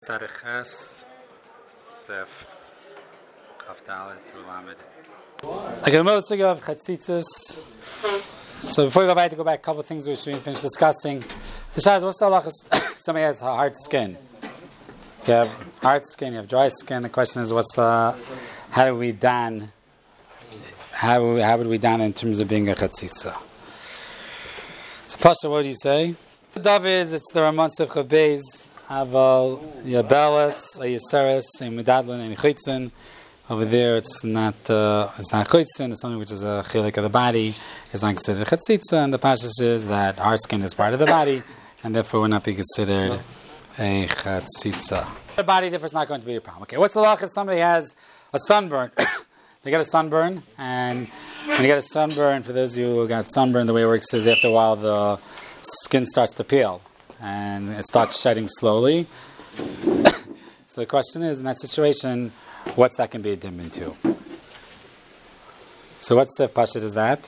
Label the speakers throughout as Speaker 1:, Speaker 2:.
Speaker 1: Tzadiches Sef Chavdalet through Lamed.
Speaker 2: Okay, the most of Chatzitzis. So before we go back, a couple of things which we finished discussing. So Shaz, what's the halachas? Somebody has hard skin. You have hard skin, you have dry skin. The question is, how do we dan? How would we dan in terms of being a Chatzitza? So Pasha, what do you say? The dove is, it's the Ramon Sivcha Beis. Aval Yabelis, Yaseris, Medadlin, and Chitzin. Over there, it's not Chitzin. It's something which is a chilik of the body. It's not considered Chatzitza, and the Pashas is that hard skin is part of the body, and therefore will not be considered a Chatzitza. The body, therefore, is not going to be a problem. Okay, what's the law if somebody has a sunburn? They get a sunburn, and when you get a sunburn, for those of you who got sunburn, the way it works is after a while the skin starts to peel. And it starts shedding slowly. So the question is, in that situation, what's that can be a dim into? So what Sef Pashat is that?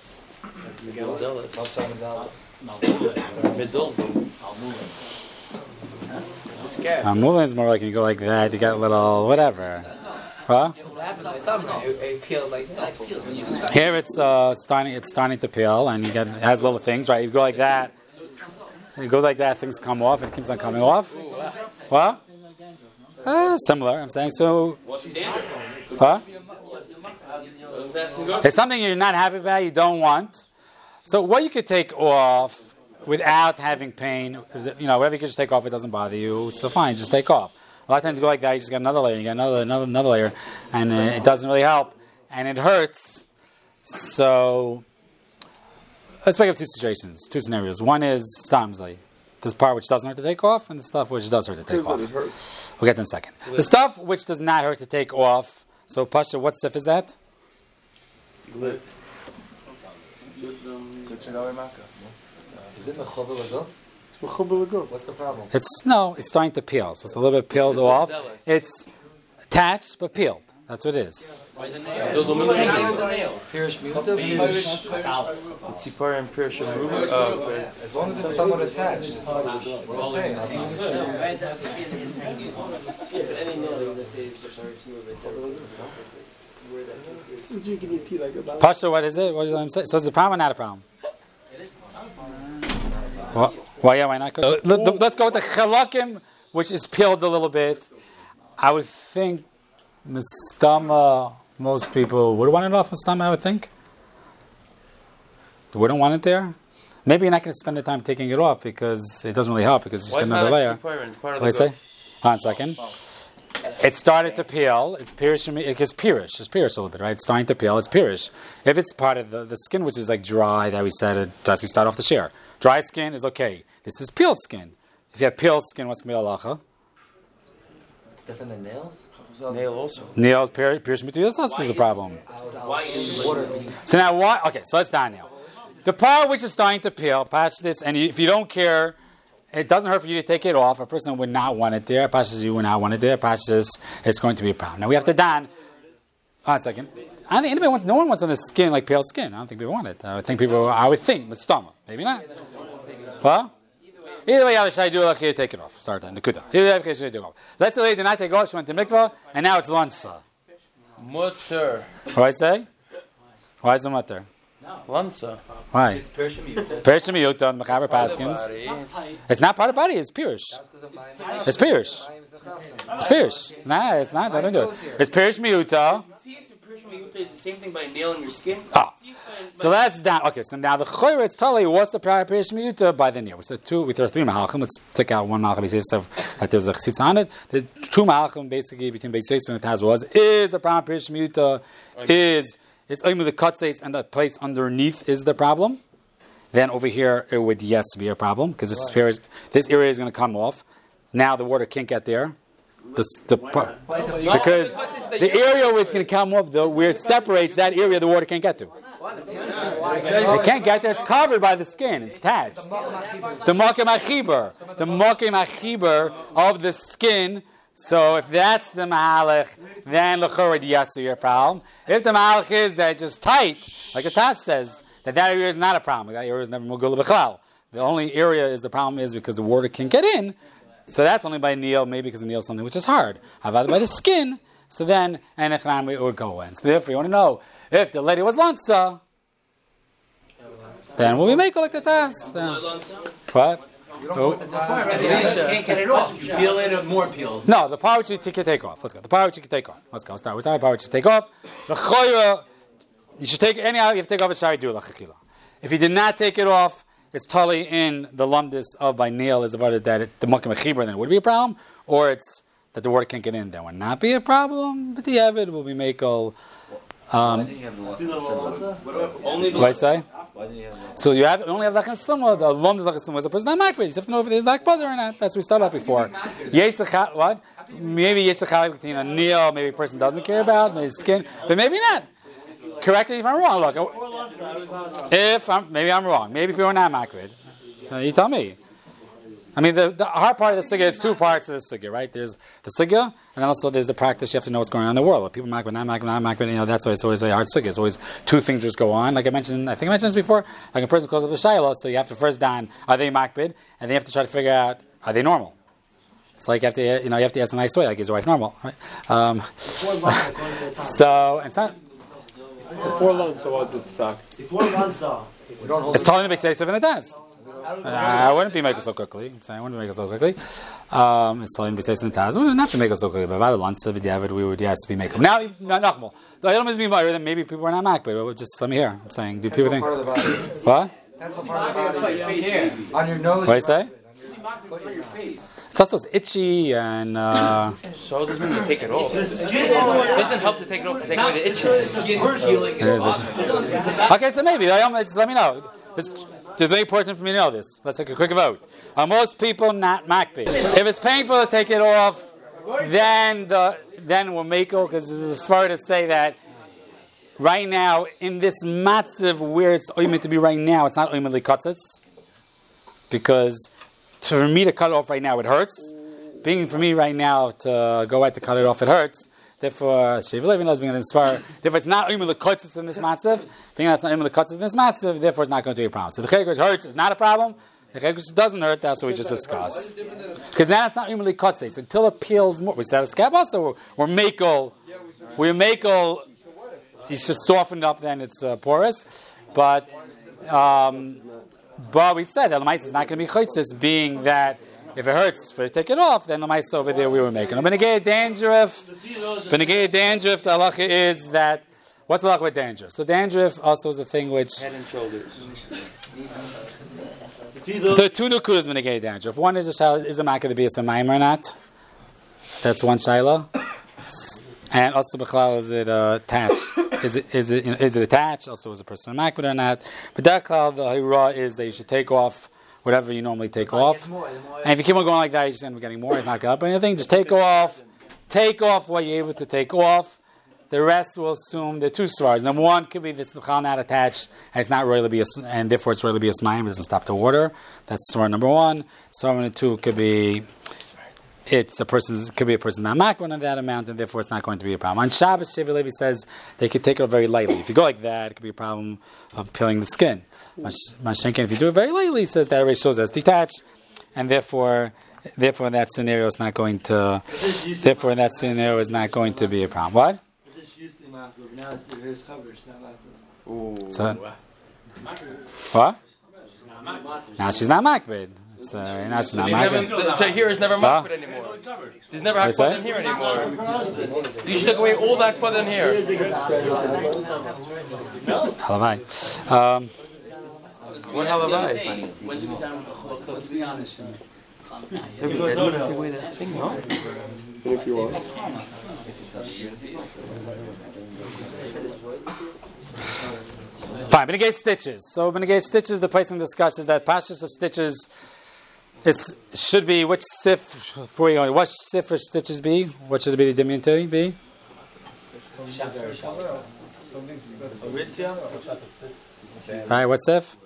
Speaker 2: Mulin is more like you go like that, you got a little whatever. Huh? Here it's starting to peel, and it has little things, right? You go like that. And it goes like that, things come off, and it keeps on coming off. What? Similar, I'm saying. So, huh? It's something you're not happy about, you don't want. So what you could take off without having pain, whatever you could just take off, it doesn't bother you, so fine, just take off. A lot of times you go like that, you just get another layer, you get another layer, and it doesn't really help, and it hurts. So let's make up two two scenarios. One is stamzai, this part which doesn't hurt to take off, and the stuff which does hurt to take off. We'll get to in a second. The stuff which does not hurt to take off. So Pasha, what stuff is that?
Speaker 3: Is it mechuber l'guf? It's mechuber l'guf. What's the problem?
Speaker 2: It's starting to peel. So it's a little bit peeled off. It's attached but peeled. That's what it is.
Speaker 3: Pirish miuta? Tzipar and Pirish Aruba? As long as it's somewhat attached, it's okay.
Speaker 2: Pasha, what is it? What do you say? So it's a problem or not a problem? Why not? Let's go with the chalakim, which is peeled a little bit. I would think Mistama, most people would want it off Mistama, I would think. They wouldn't want it there. Maybe you're not going to spend the time taking it off because it doesn't really help because you just get another layer. What do you say? Hold on a second. It started to peel. It's pirish. It's pirish. It's pirish a little bit, right? It's starting to peel. It's pirish. If it's part of the skin, which is like dry, that we said as we start off the share. Dry skin is okay. This is peeled skin. If you have peeled skin, what's going to be halacha?
Speaker 3: It's different than nails?
Speaker 4: Nail also.
Speaker 2: Nails, pirish material. That's a problem. So now why? Okay, so let's down now. The part which is starting to peel, patch this, and if you don't care, it doesn't hurt for you to take it off. A person would not want it there. Patches you would not want it there. Patches it's going to be a problem. Now we have to down. Hold on a second. I don't think anybody wants. No one wants on the skin like pale skin. I don't think people want it. I would think mistama. Maybe not. Well. Either way, I do like take it off. Start on the kuta. Either way, I do it off. Let's say they did not take it off. She went to mikvah, and now it's lanza.
Speaker 4: Mutter.
Speaker 2: What do I say? Why is it mutter?
Speaker 4: Lanza.
Speaker 2: Why?
Speaker 3: It's Pirish miuta.
Speaker 2: Pirish miuta, Mechaber Paskins. It's not part of the body. It's pirish. It's pirish. It's pirish. Nah, it's not. I don't do it. It's pirish miuta.
Speaker 4: Is the same thing by nailing your skin.
Speaker 2: So that's down. Okay, so now the choyre, it's totally what's the pirish miuta by the nail. So there are three malachim. Let's take out one malachim basis of that there's a chitza on it. The two malachim basically between Beis Yosef and Taz is the problem pirish miuta it's only the kutzeis and the place underneath is the problem. Then over here it would be a problem because this area is going to come off. Now the water can't get there. Because the area where it's going to come off, though, where it separates that area, the water can't get to. It can't get there. It's covered by the skin. It's attached. The makim achiber of the skin. So if that's the mahalach, then l'chorah yasu your problem. If the mahalach is that it's just tight, like a Taz says, that area is not a problem. That area is never mugula b'chlal. The only area is the problem is because the water can't get in. So that's only by Neil, maybe because Neil is something which is hard. However, by the skin, so then Enechnami it would go in. So therefore, you want to know if the lady was Lanza, then will we make like the tas? What?
Speaker 3: You can't get it off. You peel it, more peels.
Speaker 2: No, the part which you can take off. Let's go. The part which you can take off. Let's go. Start with the part which you take off. The choyra, you should take anyhow. You have to take off a shari do lachachila. If you did not take it off, it's totally in the lumdis of by nail is the word that it's the mukim achibra, then it would be a problem, or it's that the water can't get in. Then would not be a problem. But the avid will be makel. What I say? So you only have lachem summa. The lumdis lachem summa is a person not makbid. You have to know if it is lakbad or not. That's what we started out before. Yesh what? Maybe yesh l'chalik between a nail. Maybe a person doesn't care about maybe skin, but maybe not. Correct me if I'm wrong. Look, maybe I'm wrong. Maybe people are not makbid. You tell me. I mean, the hard part of the sugya is two parts of the sugya, right? There's the sugya, and then also there's the practice. You have to know what's going on in the world. People makbid, not makbid. You know, that's why it's always very hard sugya. It's always two things just go on. Like I mentioned this before. Like a person calls up a shayla, so you have to first don, are they makbid? And then you have to try to figure out, are they normal? It's like you have to ask a nice way, like is your wife normal, right? So and so.
Speaker 5: Before lunch, so what did talk?
Speaker 6: Before lunch,
Speaker 2: it's telling the big say seven it does. I wouldn't be making so quickly. I'm saying I wouldn't make it so quickly. It's telling the big say seven it does. We wouldn't have to make it so quickly. But by the lunch of David, we would yes be making. Now, not the item is being better than maybe people are not mak, but just let me hear. I'm saying, do people think what?
Speaker 3: That's what part of the body is. On your nose.
Speaker 2: What do you say?
Speaker 3: On your face.
Speaker 2: It's also itchy and.
Speaker 4: So it doesn't mean to take it off. It doesn't help to take it off to take away the itch.
Speaker 2: Okay, so maybe just let me know. It's very important for me to know this. Let's take a quick vote. Are most people not makbid? If it's painful to take it off, then we'll make it because it's smart to say that right now in this matziv where it's oimed to be right now, it's not oimed likatzitz because for me to cut it off right now it hurts. Being for me right now to go out to cut it off it hurts. Therefore, therefore it's not oimed likatzitz in this matziv. Being that's not oimed likatzitz in this matziv, therefore it's not going to be a problem. So the chayk which hurts is not a problem. The chayk which doesn't hurt, that's what we just discussed. Because now it's not oimed likatzitz until it peels more. We said a scab also. We're makel. You should soften it up, then it's porous. But we said that the mice is not going to be chaytzis, being that if it hurts for to take it off, then the mice over there we were making. But negay dandruff, the halacha is that what's the halacha with dandruff? So dandruff also is a thing which
Speaker 4: Head and shoulders.
Speaker 2: So two nukudas negay dandruff. One is a makkah to be a samaim or not? That's one shaila. And also, b'chalal, is it attached? Is it attached? Also, is a person a makbid or not? But that klal, the hira is that you should take off whatever you normally take off. And if you keep on going like that, you just end up getting more. It's not up or anything. Just take off what you're able to take off. The rest will assume the two stars. Number one could be this l'chal not attached, and it's not really be and therefore it's really be a smayim. It doesn't stop the water. That's svar number one. Svar number two could be. Could be a person not makbid of that amount, and therefore it's not going to be a problem. On Shabbos, Shevi Levi says they could take it very lightly. If you go like that, it could be a problem of peeling the skin. Mashenkin, if you do it very lightly, says that already shows as detached, and therefore in that scenario is not going to. Therefore, in that scenario is not going to be a problem. What? So, what? Now she's not makbid. So
Speaker 4: here is never makbid anymore. There's never hakbad in here anymore. You should take away all the hakbad in here.
Speaker 2: Halavai.
Speaker 4: What halavai?
Speaker 5: If you want.
Speaker 2: Fine, Benegay stitches. So Benegay stitches, the place in discusses that pashas of stitches should be which sif for you. What sif or stitches be? What should it be? The diminutive be? Right. What sif?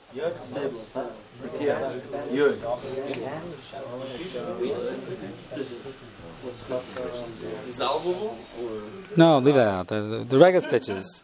Speaker 4: Dissolvable?
Speaker 2: No, leave that out. The regular stitches.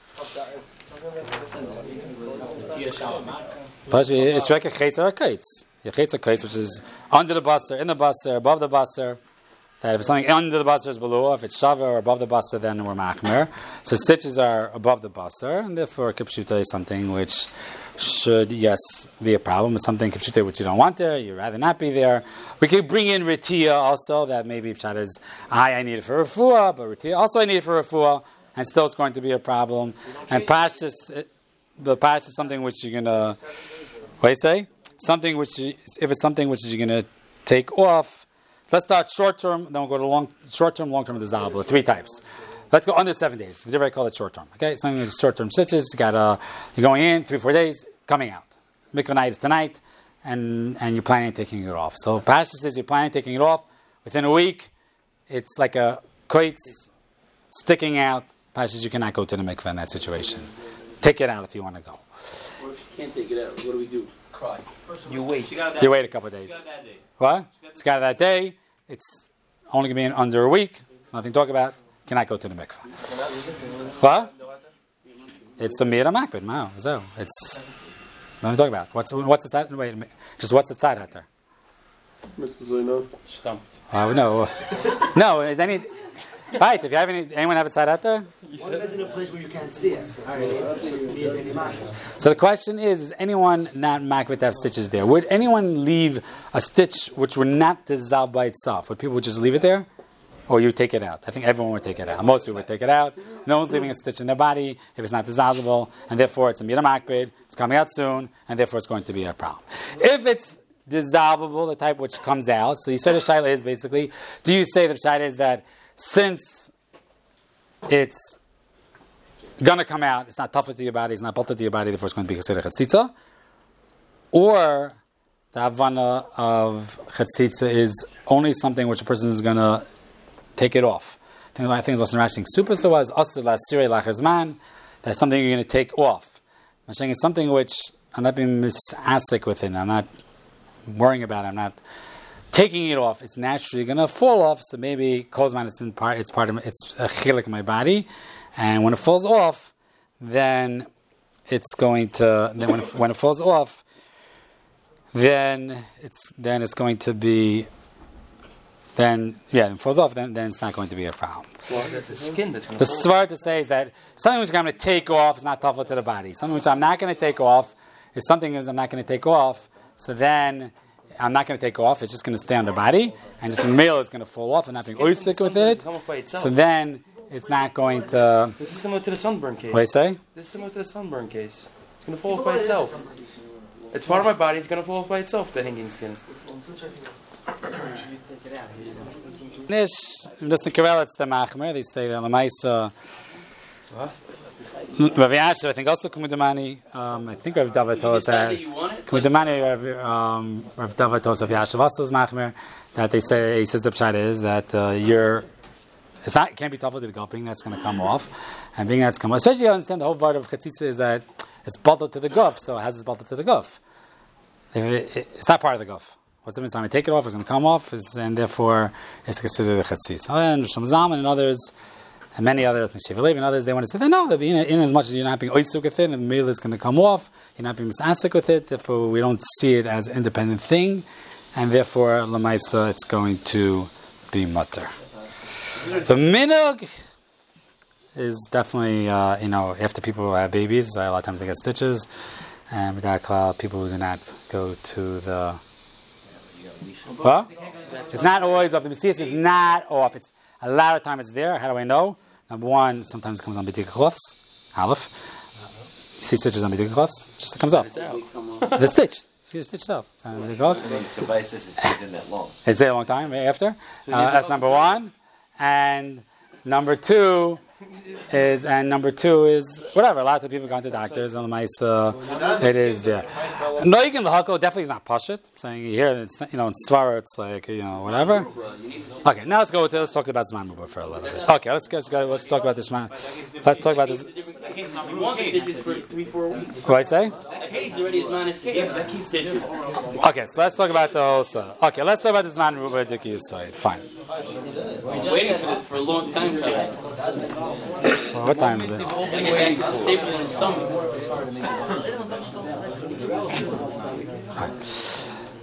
Speaker 2: It's like a chaitz or a kites. Yechitza Kais, which is under the busser, in the busser, above the busser. That if it's something under the busser is below, if it's shava or above the busser, then we're machmer. So stitches are above the busser, and therefore kipshuta is something which should, yes, be a problem. It's something kipshuta which you don't want there, you'd rather not be there. We could bring in ritia also, that maybe pshat is, I need it for refuah, but ritia also I need it for refuah, and still it's going to be a problem. And pashtus, the pashtus is something which you're going to, what do you say? Something which, if it's something which you're going to take off. Let's start short term, then we'll go to short term, long term, and desirable. 3 types. Let's go under 7 days. The different call it short term. Okay, something is short term stitches. You're going in 3-4 days, coming out. Mikvah night is tonight, and you're planning on taking it off. So Pasha says you're planning on taking it off within a week. It's like a koitz sticking out. Pasha says you cannot go to the mikvah in that situation. Take it out if you want to go.
Speaker 6: Or if you can't take it out, what do we do? Cry.
Speaker 3: You wait.
Speaker 2: You wait a couple of days. What? It's got that day. It's only going to be in under a week. Nothing to talk about. Cannot go to the mikvah. What? It's a mira makbid. Wow. So it's nothing to talk about. What's the side? Wait a minute. Just what's the side hatter?
Speaker 3: Stumped.
Speaker 2: No. No. Is any right? If you have anyone have a side hatter?
Speaker 7: What if it's in a place where you can't see it?
Speaker 2: So the question is anyone not makbid to have stitches there? Would anyone leave a stitch which would not dissolve by itself? Would people just leave it there? Or you take it out? I think everyone would take it out. Most people would take it out. No one's leaving a stitch in their body if it's not dissolvable, and therefore it's a mira makbid, it's coming out soon, and therefore it's going to be a problem. If it's dissolvable, the type which comes out, so you said the shaila is basically, do you say the shaila is that since it's going to come out, it's not tougher to your body, it's not bolted to your body, therefore it's going to be considered chatzitza? Or the havana of chatzitza is only something which a person is going to take it off. I think it's also Rashi. Super so was asur la'asirei lachazman. That's something you're going to take off. I'm saying it's something which I'm not being misasik with it. I'm not worrying about it. I'm not taking it off. It's naturally going to fall off. So maybe kozman it's part of it's a chilik in my body, and when it falls off, then it's going to. Then when it falls off, then it's going to be. Then it falls off. Then it's not going to be a problem.
Speaker 3: Well, that's the skin that's going
Speaker 2: to. The svar to say is that something which I'm going to take off is not tougher to the body. Something which I'm not going to take off is something I'm not going to take off. So then I'm not going to take off. It's just going to stay on the body, and just a meal is going to fall off and not being oisik with it. So then it's not going to.
Speaker 3: This is similar to the sunburn case.
Speaker 2: What do you say?
Speaker 3: This is similar to the sunburn case. It's going to fall off by itself. It's part of my body. It's going to fall off by itself. The hanging skin.
Speaker 2: Nish, listen, Karel, it's the machmer. They say that Lamaisa. Rav Yasher, I think also Kumudamani. I think Rav David told us that. Kumudamani, Rav David told us Rav Yasher also is machmer. That they say, he says the pshat is that it can't be tougher to the gulping, that's going to come off. And being that's come off, especially you understand the whole part of chatzitza is that it's bottled to the guf, so it has its bottled to the guf. It's not part of the guf. What's the time I take it off, it's going to come off, and therefore it's considered a chatzitza. And Shom Zalman and others, and many other things, Sheva and others, they want to say that no, that in as much as you're not being oisuk with it, and the meal is going to come off, you're not being misasik with it, therefore we don't see it as an independent thing, and therefore Lamaisa it's going to be mutter. The minhag is definitely, after people have babies, a lot of times they get stitches, and people who do not go to the. Huh? It's not always off. The Messias is not off. It's a lot of time it's there. How do I know? Number one, sometimes it comes on B'dika Cloths. Aleph. You see stitches on B'dika Cloths? It just comes off. The stitch. See the stitch itself. It's there a long time after. That's number one. And number two is whatever. A lot of people go to doctors and it is there. Noigin l'hakol definitely is not pashut. Saying here, it's in svara, it's like whatever. Okay, now let's talk about Zman Mubah for a little bit. Okay, let's talk about this man. Let's talk about this.
Speaker 6: You want the stitches for 3-4 weeks.
Speaker 2: What do I say?
Speaker 6: A case already is minus case. That key stitches.
Speaker 2: Okay, so let's talk about the whole stuff. Okay, let's talk about this Zman Mubah Diki side. Fine.
Speaker 6: We're waiting for this for a long time.
Speaker 2: Well, what time is it?
Speaker 6: Staple in the stomach.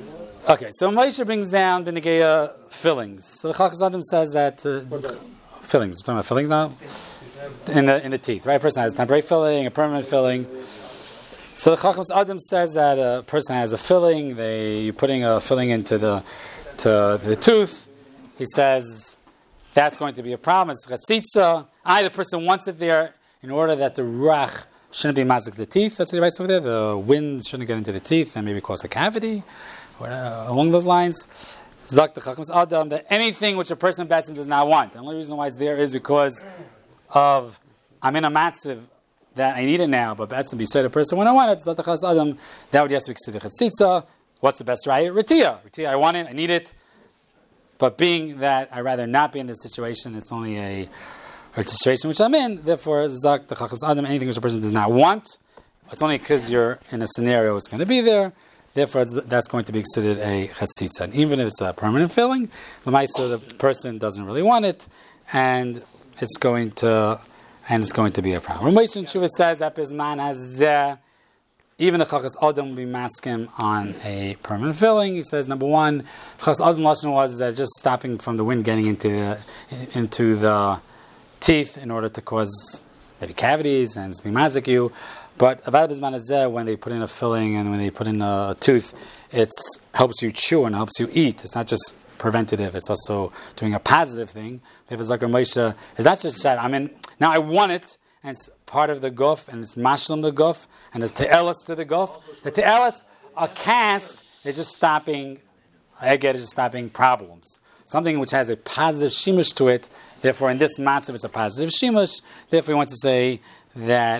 Speaker 2: Okay, so Moshe brings down B'Negeya fillings. So the Chacham Adam says that fillings. We're talking about fillings now in the teeth, right? A person has a temporary filling, a permanent filling. So the Chacham Adam says that a person has a filling. You're putting a filling into the tooth. He says that's going to be a problem. It's chatzitza. The person wants it there in order that the ruach shouldn't be mazik the teeth. That's what he writes over there. The wind shouldn't get into the teeth and maybe cause a cavity. Along those lines, Zak the Chacham Adam, that anything which a person Batsim does not want. The only reason why it's there is because of I'm in a matziv that I need it now, but Batsim be said a person when I want it. Zak the Chacham Adam, that would yes be considered chatzitza. What's the best raya? Ritiya, I want it, I need it. But being that I'd rather not be in this situation, it's only a situation which I'm in. Therefore, Zak the Chacham Adam, anything which a person does not want, it's only because you're in a scenario it's going to be there. Therefore, that's going to be considered a chatzitza. And even if it's a permanent filling, the person doesn't really want it, and it's going to be a problem. Ramesh Tshuva says that Bisman has even the Chachas Adam will be masking on a permanent filling. He says, number one, Chachas Adam lashon was that just stopping from the wind getting into the teeth in order to cause maybe cavities and be mazik you. But Avad Bisman Hazeh, when they put in a filling and when they put in a tooth, it helps you chew and helps you eat. It's not just preventative; it's also doing a positive thing. If it's like Moshe, it's not just that now I want it, and it's part of the guf, and it's mashlim the guf, and there's te'elas to the guf. The te'elas, a cast, is just stopping. Eged is just stopping problems. Something which has a positive shimush to it. Therefore, in this matzav, it's a positive shimush. Therefore, he wants to say that.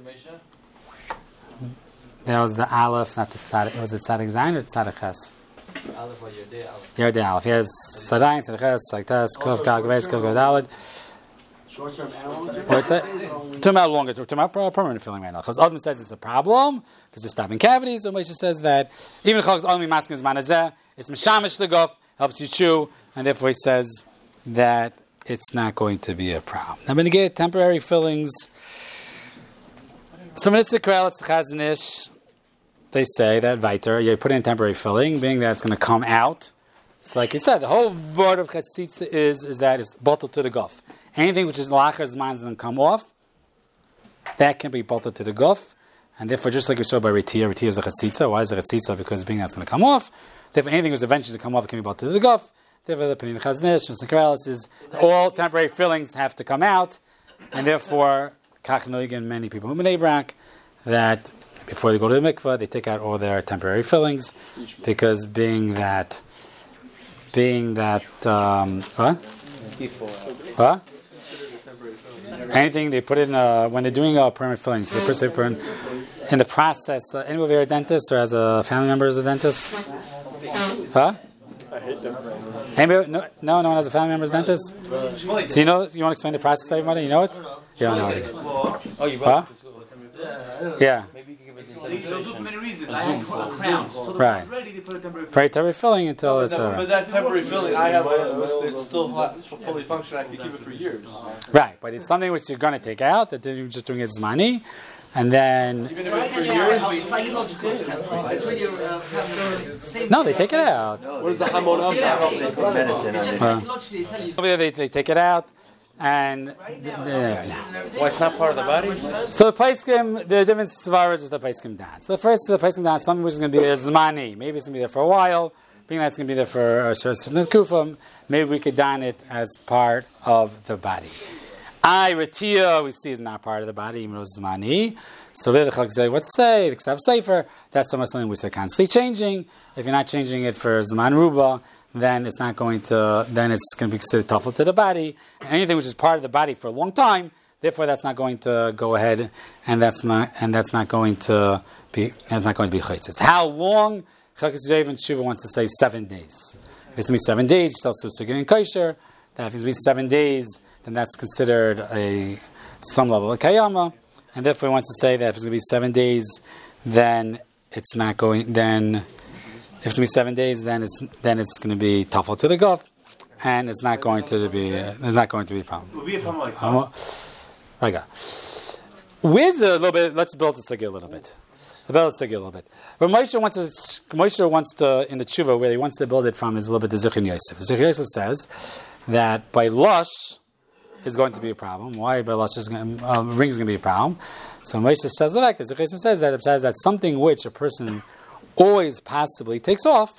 Speaker 2: That was the Aleph, not the Tzadik. Was it Tzadik Zayin or Tzadik Ches?
Speaker 3: Aleph or Yodei Aleph?
Speaker 2: Yodei Aleph. Yes, Tzadayin, Tzadik Ches, Tzadik Tes, Kuf, Kal, Gavez, Kal, Gadalid.
Speaker 7: Short-term and long-term?
Speaker 2: What's that? Talking about longer term. Talking about permanent filling right now. Because Adam says it's a problem, because it's stopping cavities. So Moshe says that even the Chachas Adam masking is manazeh, it's mishamish the guf, helps you chew, and therefore he says that it's not going to be a problem. I'm going to get temporary fillings. So when it's a krel, it's a chazanish. They say that Viter, you put in temporary filling, being that it's going to come out. So like you said, the whole word of chatzitza is that it's bottled to the guf. Anything which is lachar zman is going to come off, that can be bottled to the guf. And therefore, just like we saw by Ritiya is a chatzitza. Why is it chatzitza? Because being that's going to come off. Therefore, anything which is eventually to come off, it can be bottled to the guf. Therefore, the opinion of chazanish, Mr. Krell, is all temporary fillings have to come out. And therefore, kach noigin, many people in Bnei Brak, that before they go to the mikveh, they take out all their temporary fillings, because being that, anything they put in when they're doing permanent fillings, they put in the process. Anyone here a dentist or has a family member as a dentist? Huh?
Speaker 5: I hate them.
Speaker 2: Anybody? No one has a family member as a dentist. So you want to explain the process to everybody? You know it? Yeah, I know it.
Speaker 4: Oh, you brought it to school.
Speaker 2: Yeah.
Speaker 4: Maybe you can give us a
Speaker 6: They do for many reasons.
Speaker 2: Right. Very temporary filling until it's
Speaker 3: But that temporary filling, I have it's still fully functional. I can keep it for years.
Speaker 2: right. But it's something which you're going to take out, that you're just doing it as money, and then
Speaker 3: Even if it's for years.
Speaker 2: no, they take it out.
Speaker 3: What is the hamon of that?
Speaker 2: Over there, they take it out, and
Speaker 4: Why, it's not part of the body?
Speaker 2: so the paiskim, the different svaras is the paiskim dan. So the first, the paiskim dan, something which is going to be there zmani. Maybe it's going to be there for a while. Being that it's going to be there for a certain kufa, maybe we could dan it as part of the body. Ritiya, we see is not part of the body, even though it's zmani. So there the Chag say what to say, the Ksav Sefer, that's something which they're constantly changing. If you're not changing it for zman ruba, then it's not going to, then it's going to be considered tafel to the body. And anything which is part of the body for a long time, therefore that's not going to go ahead, and that's not going to be chaytzitz. How long? Chakis Yevon Tshuva wants to say 7 days. If it's going to be 7 days, you start sussugin and kosher. That if it's going to be 7 days, then that's considered some level of kayama. And therefore he wants to say that if it's going to be 7 days, then it's not going, then if it's going to be 7 days, then it's going to be tafel to the guf, and it's not going to be a problem.
Speaker 6: It will be a problem like
Speaker 2: Where's a little bit? Let's build this again a little bit. The Bel Sugya a little bit. Where Moshe wants to, in the tshuva, where he wants to build it from, is a little bit the Zichron Yosef. Zichron Yosef says that by lush is going to be a problem. Why by lush ring is going to be a problem? So Moshe says the fact that Zichron Yosef says that something which a person always passively takes off,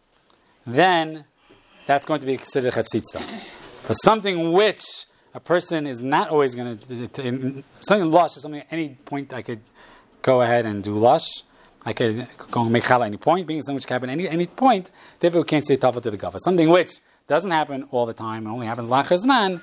Speaker 2: then that's going to be considered chatzitza. But something which a person is not always going to, something lush is something at any point I could go ahead and do lush. I could go and make challah at any point, being something which can happen at any point, therefore we can't say tafel to the gava. Something which doesn't happen all the time, and only happens lachar zman,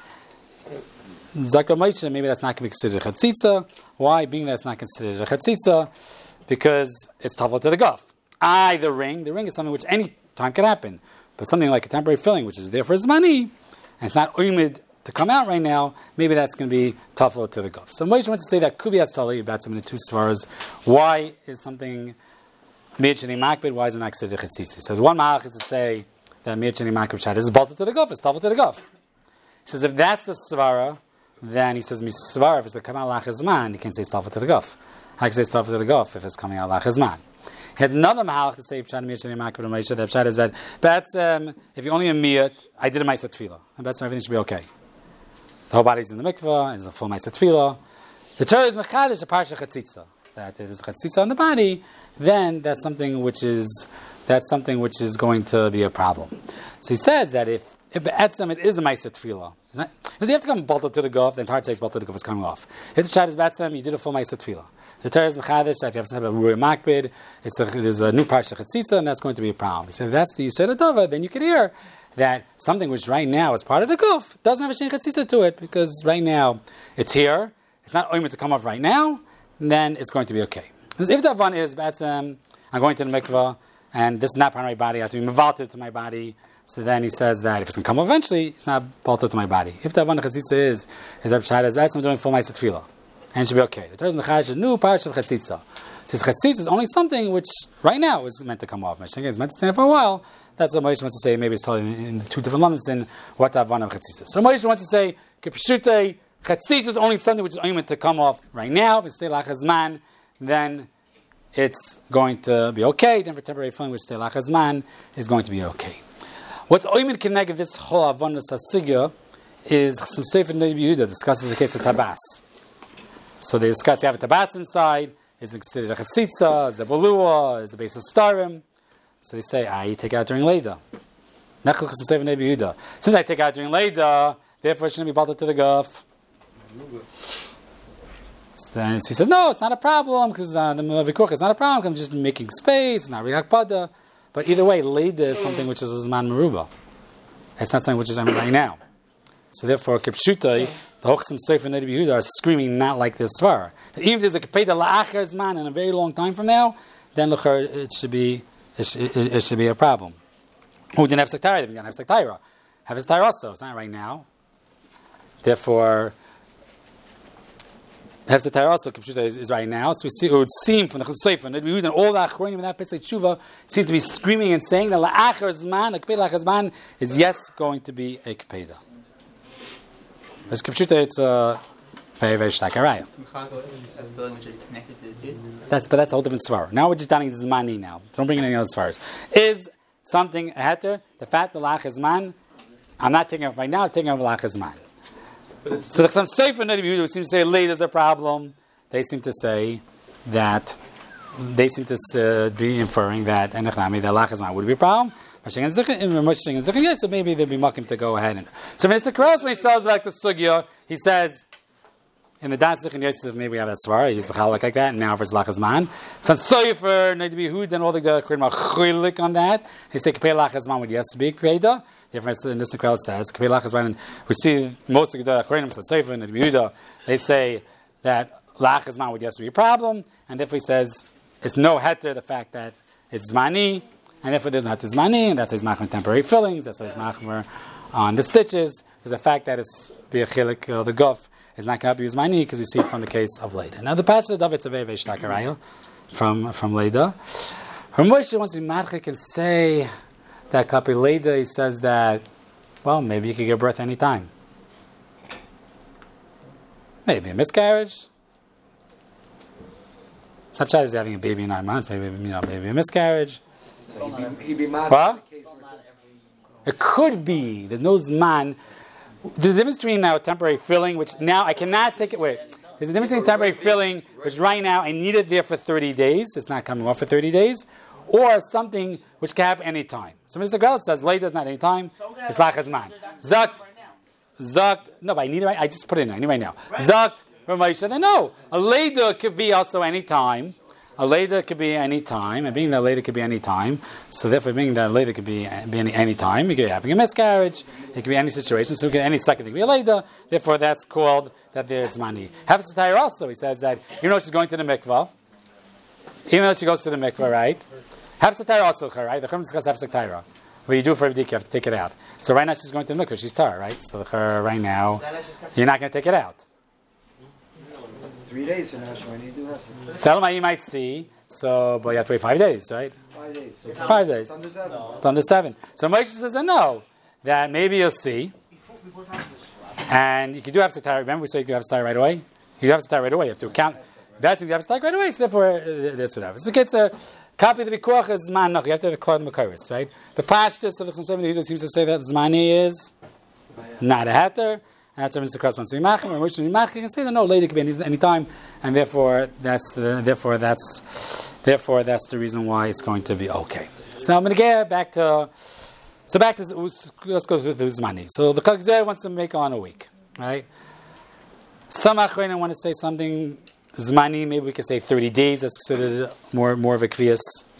Speaker 2: Zakar Moshe, maybe that's not going to be considered a chatzitza. Why? Being that it's not considered a chatzitza, because it's tafel to the gaf. The ring is something which any time can happen. But something like a temporary filling, which is there for zmani, and it's not umid to come out right now, maybe that's going to be tafel to the gaf. So Moshe wants to say that kubi tali about some of the two svaras. Why is something mirchani makbid? Why is it not considered a chatzitza? He says one malach is to say that mirchani makbid shad is balta to the gaf, it's tafel to the gaf. He says if that's the svara, then he says misvar, if it's the kamal lachazman, you can't say tafel to the gaf. How can you say tafel to the gaf if it's coming out lachazman? He has another mahalach to say pshat mirchani makbid Moshe. The pshat is that that's if you only a miyat, I did a ma'aseh tefillah, and that's everything should be okay. The whole body's in the mikvah, it's a full ma'aseh tefillah. The Torah is mechadish a parsha chatzitza. That there's chatzitza on the body, then that's something which is going to be a problem. So he says that if be'etzem it is a ma'aseh tefillah, because you have to come bolted to the guf, then it's hard to say bolted to the guf is coming off. If the pshat is be'etzem, you did a full ma'aseh tefillah. The Torah is mechadish that if you have to have a ruy makbid, there's a new parsha chatzitza, and that's going to be a problem. He said if that's the yisod adava, then you can hear that something which right now is part of the guf doesn't have a shein chatzitza to it, because right now it's here, it's not only to come off right now, then it's going to be okay. Because if the one is be'etzem, I'm going to the mikvah, and this is not part of my body, I have to be mevalted to my body, so then he says that if it's going to come eventually, it's not bolted to my body. If the one chatzitza is that pshat is be'etzem doing full ma'aseh tefillah, and it should be okay. The Torah is mechadesh a new parsha of chatzitza. Since chatzitza is only something which right now is meant to come off. It's meant to stand for a while. That's what Moshe wants to say. Maybe it's totally in two different lamdas in what the avana of chatzitza. So Moshe wants to say kipshutei chatzitza is only something which is only meant to come off right now. If it's stay lachazman, then it's going to be okay. Then for temporary filling, which stay lachazman, is going to be okay. What's oimed connected this whole avana sasigya is some sefer Nebi Yehuda discusses the case of tabas. So they discuss you have a tabas inside. Is it considered a chatzitza? Is it balua? Is it base of starim? So they say, you take out during Leida. Since I take out during Leida, therefore it shouldn't be bothered to the guf. So then he says, no, it's not a problem, because the vikuch is not a problem, I'm just making space, it's not riak pada. But either way, Leida is something which is zman meruba. It's not something which is right now. So therefore, kipshutai, the Hochsim Sefer Nebi Yehuda are screaming not like this svara. Even if there's a kepeda la'achar zman in a very long time from now, then it should be a problem. Who didn't have sektaira? They didn't have sektaira. Have sektaira also. It's not right now. Therefore, have sektaira also. Kipshuta is right now. So we see. It would seem from the Sefer Nebi Yehuda and all the achronim in that Pesach Tshuva seem to be screaming and saying that la'achar zman, a kepeda la'achar zman, is yes going to be a kepeda. As Kipshuta, it's a very, very shtakaraya. But that's a whole different svar. Now we're just doubting zmani now. Don't bring in any other svars. Is something a heter? The fact that lach zman, I'm not taking it off right now, I'm taking it off lach zman. So some sefer Nebi Yehuda seem to say late is a problem. They seem to say that be inferring that enechnami that lach zman would be a problem. So maybe there'd be makim to go ahead and. So Mr. Krauss, when he tells like the sugya, he says in the Das Zichron Yosef, maybe we have that svara. He's like that. And now for lachazman, some soifer Nebi Yehuda and all the Kohen are chilik on that. They say kapei lachazman would yes be kpeda. Difference in this Krauss says kapei lachazman. We see most of the Kohen some soifer Nebi Yehuda. They say that lachazman would yes be a problem, and therefore he says it's no heter the fact that it's zmani. And therefore there's not zmani, and that's why he's machmer temporary fillings, that's why he's machmer on the stitches, because the fact that it's biachilik, the guf, is not going to be zmani, because we see it from the case of Leda. Now the passage of it's a very, very shtakaraya from Leda. Moshe wants to be madchik and say that kapi Leda, he says that, well, maybe you could give birth any time. Maybe a miscarriage. Snapshot is having a baby in 9 months, maybe maybe a miscarriage.
Speaker 3: So he'd be master
Speaker 2: What?
Speaker 3: in the case where it's
Speaker 2: It could be. There's no zman. There's a difference between now temporary filling, which now I cannot take it. Wait. There's a difference between temporary filling, which right now I need it there for 30 days. It's not coming off for 30 days. Or something which can happen any time. So Mr. Grell says, later is not any time. It's lachas man. Zakt. No, but I need it right. I just put it in. I need it right now. Zakt. Then no. A later could be also any time. A later could be any time, and being that later could be any time, so therefore being that later could be any time, you could be having a miscarriage, it could be any situation, so any second it could be a later, therefore that's called that there's money. Happens to Tyre also, he says that even though she's going to the mikvah, right? Happens to Tyre also, right? The Chum discuss Happens to Tyre. What you do for a b'dik, you have to take it out. So right now she's going to the mikvah, she's Tyre, right? So right now, you're not going to take it out.
Speaker 3: 3 days from now, when you do have some.
Speaker 2: Selma you might see, so but you have to wait 5 days, right?
Speaker 3: 5 days. So
Speaker 2: 5 days.
Speaker 3: It's under 7.
Speaker 2: It's under 7. So Moshe says that no, that maybe you'll see, and you can do have to tie. Remember we said you can have to tie right away. You have to tie right away. You have to count. That's you have to tie right away. So therefore, that's what happens. So it's a copy of the vikuach is zman. You have to have a klad makaris, right? The pashtus of the Chasam Sofer seems to say that zmani is not a hatter. And that's what Mr. Cross wants to be machim, or Moshe machim. You can say that no, later could be any time, and therefore that's the reason why it's going to be okay. So I'm going to get back to let's go through the Zmani. So the Chagzeh wants to make on a week, right? Some Achronim want to say something Zmani. Maybe we could say 30 days. That's considered more of a kvias.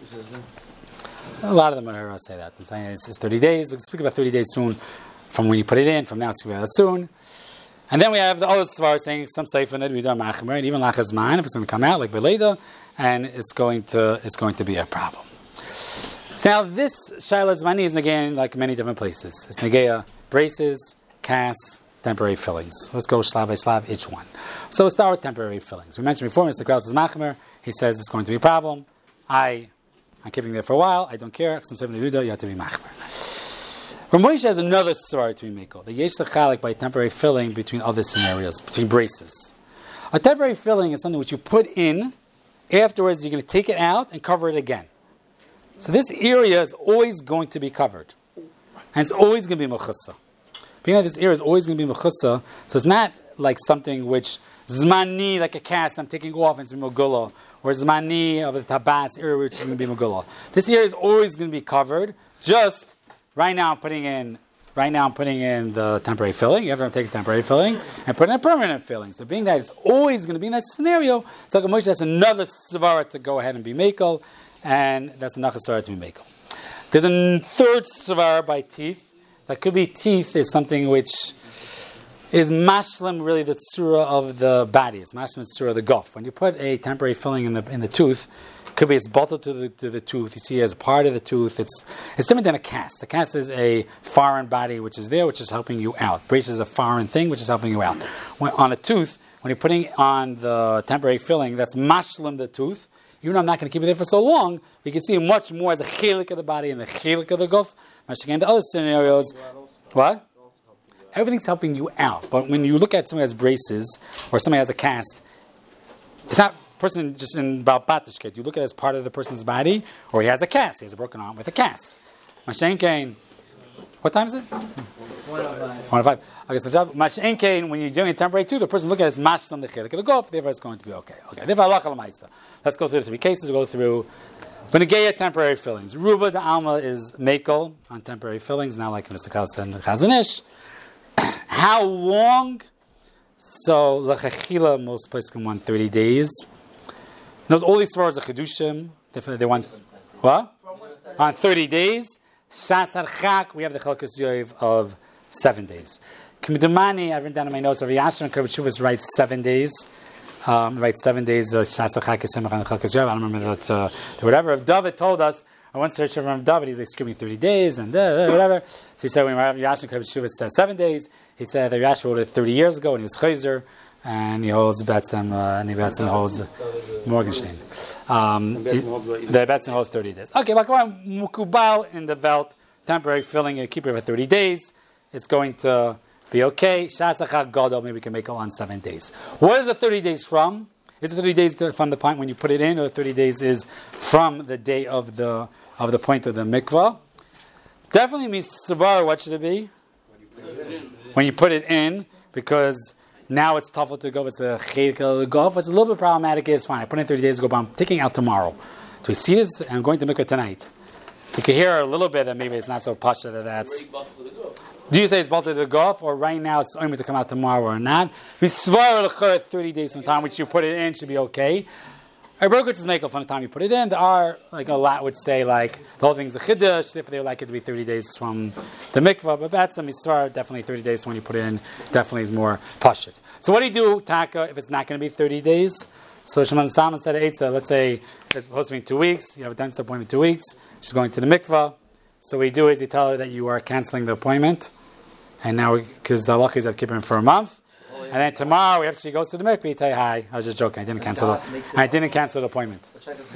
Speaker 2: A lot of them are say that. I'm saying it's 30 days. We'll speak about 30 days soon. From when you put it in, from now to that soon. And then we have the other Svar saying some safe in it, we don't machmer, and even lachas man, if it's going to come out like Beleda, and it's going to be a problem. So now this Shaila Zmani is again like many different places. It's Negeya, braces, casts, temporary fillings. Let's go slab by slab, each one. So we'll start with temporary fillings. We mentioned before, Mr. Kraus is machmer. He says it's going to be a problem. I'm keeping there for a while. I don't care. Some seven you have to be machmer. Ramosha has another story to be miko. The yesh l'chalik by temporary filling between other scenarios, between braces. A temporary filling is something which you put in. Afterwards, you're going to take it out and cover it again. So this area is always going to be covered, and it's always going to be mechusa. Being that this area is always going to be mechusa, so it's not like something which zmani, like a cast, I'm taking off and it's megullah, or zmani of the tabas area which is going to be megullah. This area is always going to be covered. Just right now, I'm putting in the temporary filling. You have to take a temporary filling and put in a permanent filling. So, being that it's always going to be in that scenario, so Moshe has another svara to go ahead and be mekel, and that's another svara to be mekel. There's a third svara by teeth. That could be teeth is something which is mashlim, really the tzura of the body. It's mashlim the tzura of the guf. When you put a temporary filling in the tooth, could be it's bolted to the tooth. You see it as part of the tooth. It's different than a cast. A cast is a foreign body which is there, which is helping you out. Brace is a foreign thing which is helping you out. On a tooth, when you're putting on the temporary filling, that's mashlim the tooth. Even though I'm not going to keep it there for so long, you can see it much more as a chelik of the body and the chelik of the guf. Again, the other scenarios, what? Everything's helping you out. But when you look at somebody who has braces or somebody has a cast, it's not person just in about batishket. You look at it as part of the person's body, or he has a cast. He has a broken arm with a cast. Mashenkein. What time is it? 1:05. Okay, so Mashenkein, when you're doing a temporary tooth, the person looking at it as mash on the chelik of the guf, therefore it's going to be okay. Therefore, let's go through the 3 cases. We'll go through Benegeya temporary fillings. Ruba the Alma is mekel on temporary fillings, not like Mr. Kal and Chazanish. How long? So Lechachila, most places can want 30 days. Knows all these svaras are chedushim. They want what? On 30 days. Shas Harchak, we have the Chalkas Yoiv of 7 days. K'midumani, I've written down in my notes, Rav Yasher and Kravachuvas writes 7 days. Writes 7 days. Shas Harchak is Semach on the Chalkas Yoiv. I don't remember that. Whatever. If David told us, I once searched from David, he's like screaming 30 days and whatever. So he said when Rav Yasher and Kravachuvas says 7 days, he said that Rav Yasher wrote it 30 years ago and he was Chayzer. And he holds Betzim, and he Betzim holds Morgenstein. The Betzim holds 30 days. Okay, but come on, Mukubal in the belt, temporary filling, you keep it for 30 days. It's going to be okay. Shasachak Gadol, maybe we can make it on 7 days. What is the 30 days from? Is it 30 days from the point when you put it in, or 30 days is from the day of the point of the mikvah? Definitely misvar. What should it be? When you put it in, because now it's tougher to go. It's a chaykel to go. What's a little bit problematic is fine. I put in 30 days ago, but I'm taking out tomorrow. Do we see this? And I'm going to mikvah tonight. You can hear a little bit that maybe it's not so pasha that that's. Do you say it's bolted to the golf, or right now it's only to come out tomorrow or not? We swear 30 days from the time which you put it in should be okay. I broke it to make from the time you put it in. There are like a lot would say like the whole thing's a chiddush. If they would like it to be 30 days from the mikvah, but that's a misvar. Definitely 30 days when you put it in. Definitely is more pashut. So what do you do, Taka, if it's not going to be 30 days? So Shimon Salman said, Eitzah, let's say it's supposed to be 2 weeks. You have a dentist appointment 2 weeks. She's going to the mikvah. So what you do is you tell her that you are canceling the appointment. And now, because the halakha is that keep her for a month. And then tomorrow, after she goes to the mikvah, you tell her, hi, I was just joking. I didn't cancel the appointment.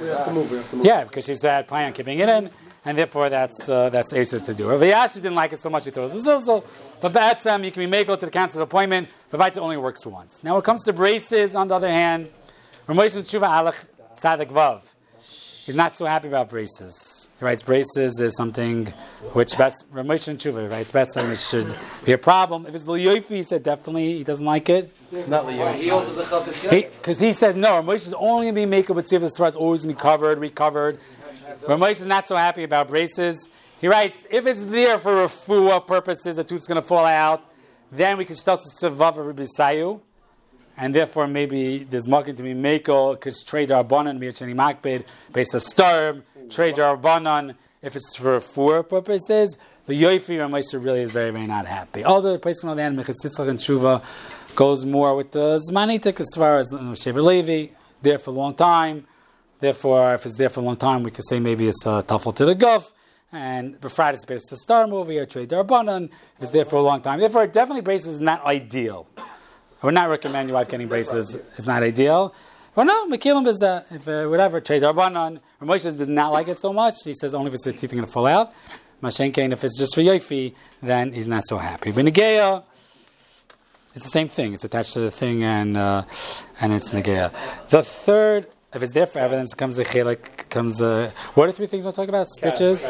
Speaker 2: Yeah, because she said, plan on keeping it in. And therefore, that's Eitzah to do. Rav Yashi didn't like it so much, he thought it was a zilzal. But Ba'atzam, you can be mako to the canceled appointment, but Vaita only works once. Now, when it comes to braces, on the other hand, Ramosh Tshuva Alech Tzadik Vav. He's not so happy about braces. He writes braces is something which Ramosh Tshuva writes Betzim it should be a problem. If it's L'yofi, he said definitely he doesn't like it.
Speaker 3: It's not L'yofi.
Speaker 2: Because he says no, Ramosh is only going to be mako, but see if the tzara is always going to be recovered. Ramosh is not so happy about braces. He writes, if it's there for refuah purposes, the tooth's going to fall out, then we can start to sevav or ribisayu, and therefore maybe there's marking to be mako, because trade darbanan, miachani makbid, based on starb, trade darbanan, if it's for refuah purposes, the yoifi Ramosh really is very, very not happy. Although the place on the end, Mechatzitzel and Tshuva goes more with the Zmanitik as far as Shever Levi, there for a long time. Therefore, if it's there for a long time, we could say maybe it's a tuffle to the guf, and befrat is based on star movie or trade darbanan. If it's there for a long time, therefore, definitely braces is not ideal. I would not recommend your wife getting braces. It's not ideal. Or no, Mekilim is if whatever trade darbanan. Moshe does not like it so much. He says only if it's the teeth are going to fall out. Mashenkein, if it's just for yofi, then he's not so happy. But Negeya, it's the same thing. It's attached to the thing, and it's Negeya. The third. If it's there for evidence, comes a chelik, what are 3 things we'll talk about? Stitches?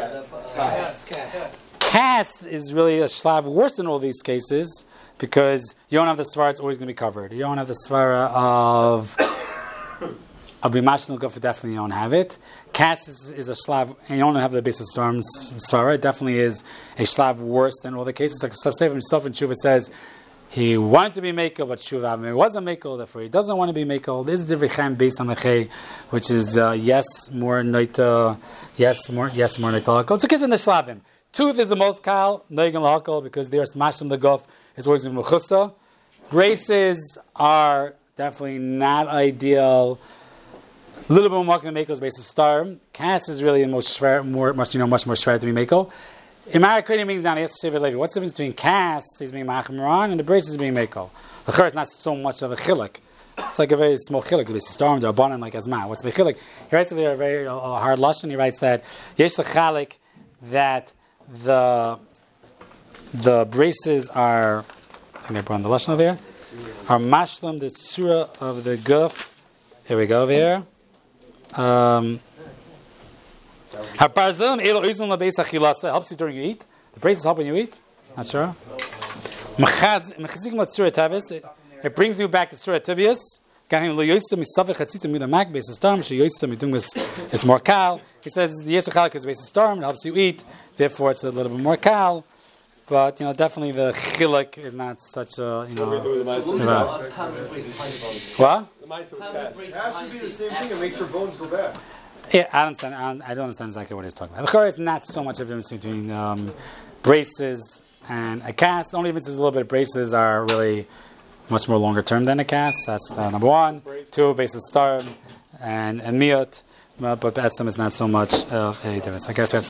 Speaker 2: Cas is really a shlav worse in all these cases, because you don't have the svara, it's always going to be covered. You don't have the svara of Bimashal Guf, definitely you don't have it. Cas is a shlav, and you don't have the basis of svara. It definitely is a shlav worse than all the cases. Like Sefer himself in Tshuva says, he wanted to be Mekel, but Shuvah wasn't Mekel, therefore he doesn't want to be Mekel. This is the Vichem Beis Hamechei, which is more Noita Hakol. It's a case in the Shlavim. Tooth is the most kal, Noigan Hakol, because there's Mashim the Guf, it's always in Mechusa. Braces are definitely not ideal. A little bit more marking the Mekel is based on star. Cas is really much more shver to be Mekel. Imara Kredi means down. Yes, Shever Levi. What's the difference between Kas, he's being Machamaran, and the braces being Meko? The Chur is not so much of a chilik. It's like a very small chilik. It's stormed or abonin like Azma. What's the chilik? He writes a very hard lashon. He writes that Yesh Chalik that the braces are. I think I brought on the lashon over here. Are mashlam the tzura of the guf. Here we go over here. Helps you during you eat. The braces help when you eat. Not sure. It brings you back to Surah Tivius. It's more kal. He says the Yeshachalik is based on storm. It helps you eat. Therefore, it's a little bit more kal. But definitely the chiluk is not such a what?
Speaker 7: That should be the same thing. It makes your bones go back.
Speaker 2: Yeah, I don't understand exactly what he's talking about. The Chor is not so much of a difference between braces and a cast. The only difference is a little bit. Braces are really much more longer term than a cast. That's number 1. 2, basis star and miot. But Betzim is not so much a difference. I guess we have